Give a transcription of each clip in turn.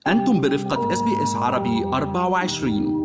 أنتم برفقة SBS عربي 24.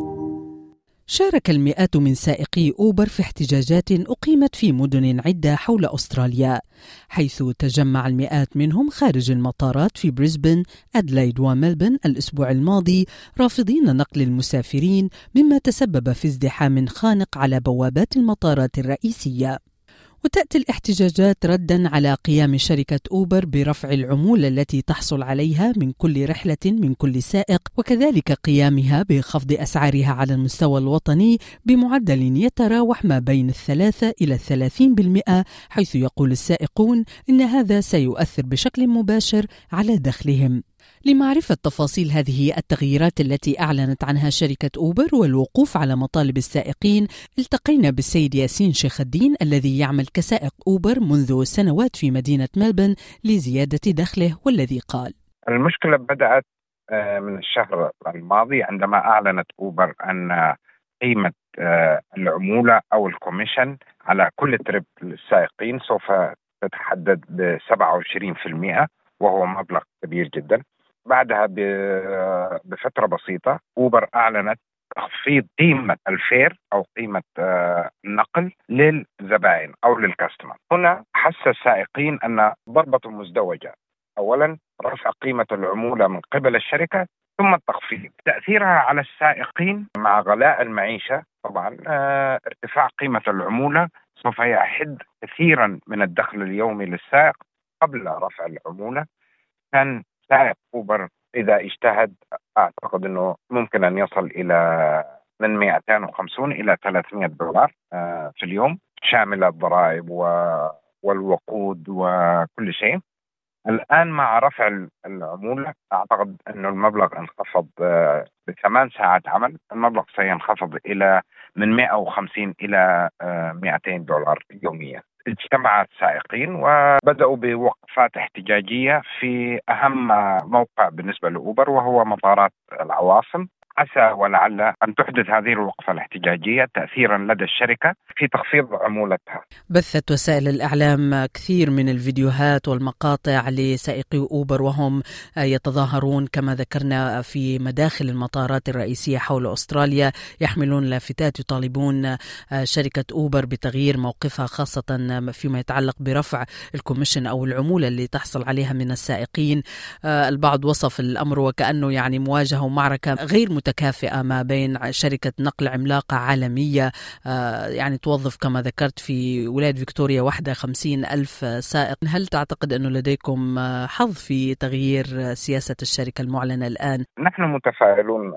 شارك المئات من سائقي أوبر في احتجاجات أقيمت في مدن عدة حول أستراليا، حيث تجمع المئات منهم خارج المطارات في بريسبن، أدلايد وملبن الأسبوع الماضي رافضين نقل المسافرين، مما تسبب في ازدحام خانق على بوابات المطارات الرئيسية. وتأتي الاحتجاجات رداً على قيام شركة أوبر برفع العمولة التي تحصل عليها من كل رحلة من كل سائق، وكذلك قيامها بخفض أسعارها على المستوى الوطني بمعدل يتراوح ما بين 3 إلى 30%، حيث يقول السائقون إن هذا سيؤثر بشكل مباشر على دخلهم. لمعرفة تفاصيل هذه التغييرات التي أعلنت عنها شركة أوبر والوقوف على مطالب السائقين، التقينا بالسيد ياسين شيخ الدين الذي يعمل كسائق أوبر منذ سنوات في مدينة ملبن لزيادة دخله، والذي قال: المشكلة بدأت من الشهر الماضي عندما أعلنت أوبر أن قيمة العمولة أو الكوميشن على كل تريب للسائقين سوف تتحدد ب27%، وهو مبلغ كبير جدا. بعدها بفترة بسيطة أوبر أعلنت تخفيض قيمة الفير أو قيمة النقل للزبائن أو للكاستمر. هنا حس السائقين أن ضربة مزدوجة، أولا رفع قيمة العمولة من قبل الشركة ثم التخفيض. تأثيرها على السائقين مع غلاء المعيشة طبعا ارتفاع قيمة العمولة سوف يحد كثيرا من الدخل اليومي للسائق. قبل رفع العمولة كان سائق أوبر إذا اجتهد أعتقد أنه ممكن أن يصل إلى من 250 إلى $300 في اليوم، شامل الضرائب والوقود وكل شيء. الآن مع رفع العمولة أعتقد أنه المبلغ انخفض ب8 ساعات عمل، المبلغ سينخفض إلى من 150 إلى $200 يوميا. اجتمع السائقين وبدأوا بوقفات احتجاجية في أهم موقع بالنسبة لأوبر وهو مطارات العواصم. عسى ولعل أن تحدث هذه الوقفة الاحتجاجية تأثيرا لدى الشركة في تخفيض عمولتها. بثت وسائل الإعلام كثير من الفيديوهات والمقاطع لسائقي أوبر وهم يتظاهرون كما ذكرنا في مداخل المطارات الرئيسية حول أستراليا، يحملون لافتات يطالبون شركة أوبر بتغيير موقفها، خاصة فيما يتعلق برفع الكوميشن أو العمولة اللي تحصل عليها من السائقين. البعض وصف الأمر وكأنه يعني مواجهة ومعركة غير متكافئة ما بين شركة نقل عملاقة عالمية يعني توظف كما ذكرت في ولاية فيكتوريا واحدة 50,000 سائق. هل تعتقد أنه لديكم حظ في تغيير سياسة الشركة المعلنة الآن؟ نحن متفائلون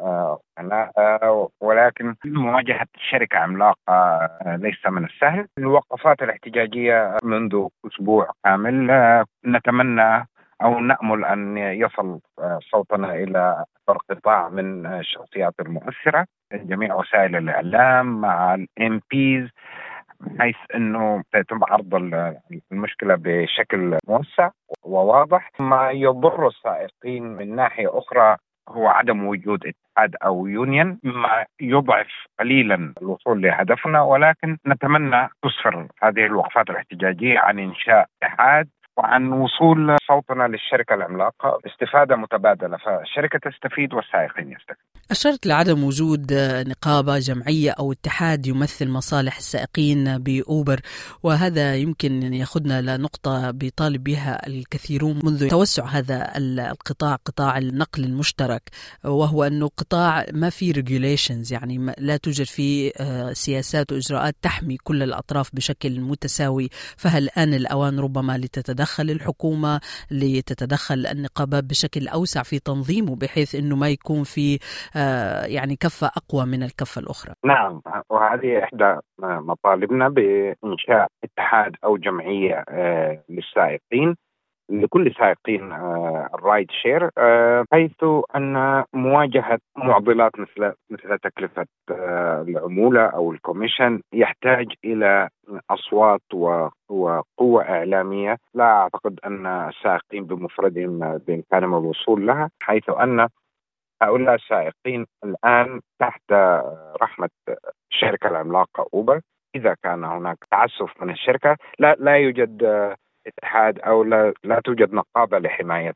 ولكن مواجهة شركة عملاقة ليس من السهل. الوقفات الاحتجاجية منذ أسبوع كامل نتمنى أو نأمل أن يصل صوتنا إلى قطاع من الشخصيات المؤثرة، جميع وسائل الإعلام مع الMPs، بحيث أنه يتم عرض المشكلة بشكل موسع وواضح. ما يضر السائقين من ناحية أخرى هو عدم وجود اتحاد أو يونيون، ما يضعف قليلا الوصول لهدفنا، ولكن نتمنى تسفر هذه الوقفات الاحتجاجية عن إنشاء اتحاد وعن وصول صوتنا للشركة العملاقة باستفادة متبادلة، فالشركة تستفيد والسائقين يستفيد. أشرت لعدم وجود نقابة جمعية أو اتحاد يمثل مصالح السائقين بأوبر، وهذا يمكن يأخذنا لنقطة بيطالب بها الكثيرون منذ توسع هذا القطاع، قطاع النقل المشترك، وهو أنه قطاع ما فيه regulations، يعني لا توجد فيه سياسات وإجراءات تحمي كل الأطراف بشكل متساوي. فهل آن الأوان ربما لتتدخل الحكومة، لتتدخل النقابات بشكل أوسع في تنظيمه، بحيث أنه ما يكون في يعني كفة أقوى من الكفة الأخرى؟ نعم، وهذه إحدى مطالبنا بإنشاء اتحاد أو جمعية للسائقين، لكل سائقين الرايد شير، حيث أن مواجهة معضلات مثل تكلفة العمولة أو الكوميشن يحتاج إلى أصوات وقوة إعلامية. لا أعتقد أن السائقين بمفردهم بإمكانهم الوصول لها، حيث أن هؤلاء السائقين الآن تحت رحمة الشركة العملاقة أوبر. إذا كان هناك تعسف من الشركة لا يوجد اتحاد أو لا توجد نقابة لحمايتهم.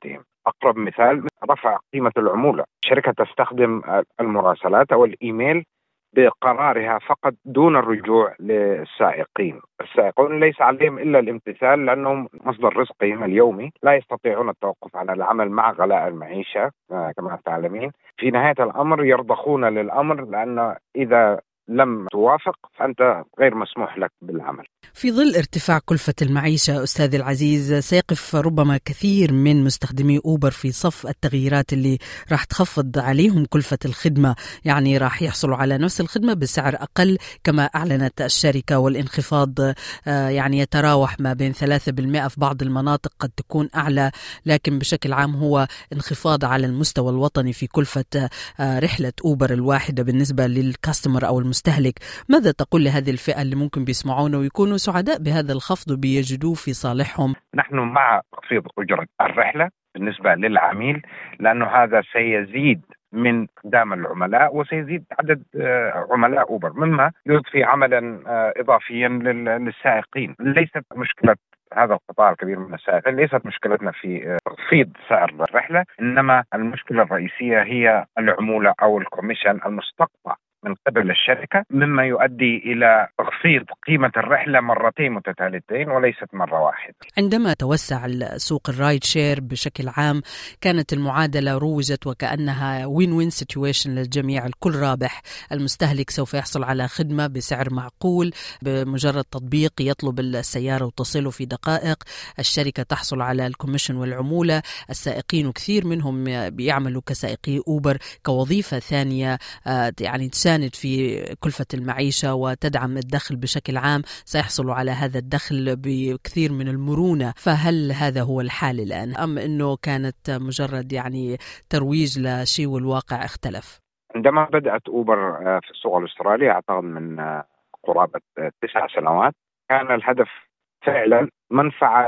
أقرب مثال رفع قيمة العمولة. الشركة تستخدم المراسلات أو الإيميل بقرارها فقط دون الرجوع للسائقين. السائقون ليس عليهم إلا الامتثال لأنهم مصدر رزقهم اليومي، لا يستطيعون التوقف عن العمل مع غلاء المعيشة كما تعلمين. في نهاية الأمر يرضخون للأمر، لأن إذا لم توافق فأنت غير مسموح لك بالعمل. في ظل ارتفاع كلفة المعيشة أستاذ العزيز، سيقف ربما كثير من مستخدمي أوبر في صف التغييرات اللي راح تخفض عليهم كلفة الخدمة، يعني راح يحصلوا على نفس الخدمة بسعر أقل كما أعلنت الشركة، والانخفاض يعني يتراوح ما بين 3% في بعض المناطق، قد تكون أعلى، لكن بشكل عام هو انخفاض على المستوى الوطني في كلفة رحلة أوبر الواحدة بالنسبة للكاستمر أو المستهلك. ماذا تقول لهذه الفئة اللي ممكن بيسمعونه ويكونوا سعداء بهذا الخفض وبيجدوه في صالحهم؟ نحن مع تخفيض أجرة الرحلة بالنسبة للعميل، لأنه هذا سيزيد من قدام العملاء وسيزيد عدد عملاء أوبر، مما يضفي عملا إضافيا للسائقين. ليست مشكلة هذا القطاع الكبير من السائقين، ليست مشكلتنا في تخفيض سعر الرحلة، إنما المشكلة الرئيسية هي العمولة أو الكوميشن المستقطع من قبل الشركة، مما يؤدي إلى تخفيض قيمة الرحلة مرتين متتاليتين وليست مرة واحدة. عندما توسع سوق الرايد شير بشكل عام كانت المعادلة روجت وكأنها وين سيتويشن للجميع، الكل رابح. المستهلك سوف يحصل على خدمة بسعر معقول، بمجرد تطبيق يطلب السيارة وتصله في دقائق، الشركة تحصل على الكوميشن والعمولة، السائقين وكثير منهم بيعملوا كسائقي أوبر كوظيفة ثانية يعني تساند في كلفة المعيشة وتدعم الدخل بشكل عام، سيحصلوا على هذا الدخل بكثير من المرونة. فهل هذا هو الحال الآن أم أنه كانت مجرد يعني ترويج لشيء والواقع اختلف؟ عندما بدأت أوبر في السوق الأسترالي أعتقد من قرابة 9 سنوات، كان الهدف فعلا منفعة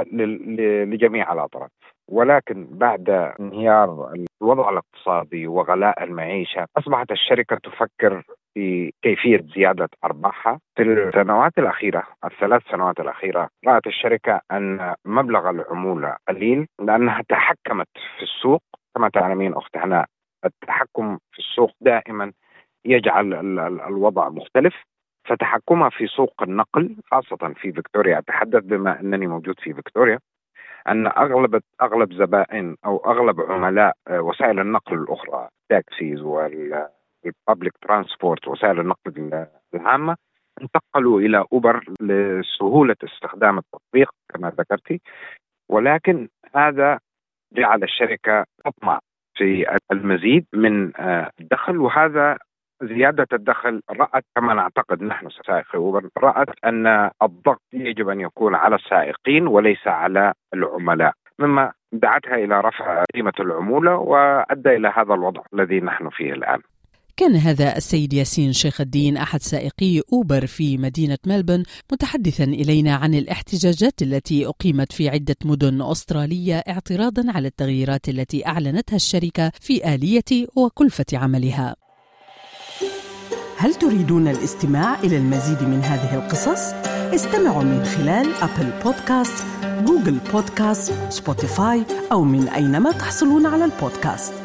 لجميع الأطراف، ولكن بعد انهيار الوضع الاقتصادي وغلاء المعيشة أصبحت الشركة تفكر في كيفية زيادة أرباحها. في السنوات الأخيرة، ال3 سنوات الأخيرة، رأت الشركة أن مبلغ العمولة قليل لأنها تحكمت في السوق. كما تعلمين أخت هناء، التحكم في السوق دائما يجعل الوضع مختلف، فتحكمها في سوق النقل خاصة في فيكتوريا، أتحدث بما أنني موجود في فيكتوريا، أن أغلب زبائن أو أغلب عملاء وسائل النقل الأخرى، تاكسيز والبابليك ترانسبورت، وسائل النقل العامة، انتقلوا إلى أوبر لسهولة استخدام التطبيق كما ذكرتي. ولكن هذا جعل الشركة تطمع في المزيد من الدخل، وهذا زيادة الدخل رأت، كما نعتقد نحن سائقي أوبر، رأت أن الضغط يجب أن يكون على السائقين وليس على العملاء، مما دعتها إلى رفع قيمة العمولة وأدى إلى هذا الوضع الذي نحن فيه الآن. كان هذا السيد ياسين شيخ الدين أحد سائقي أوبر في مدينة ملبورن متحدثا إلينا عن الاحتجاجات التي أقيمت في عدة مدن أسترالية اعتراضا على التغييرات التي أعلنتها الشركة في آلية وكلفة عملها. هل تريدون الاستماع إلى المزيد من هذه القصص؟ استمعوا من خلال أبل بودكاست، جوجل بودكاست، سبوتيفاي أو من أينما تحصلون على البودكاست.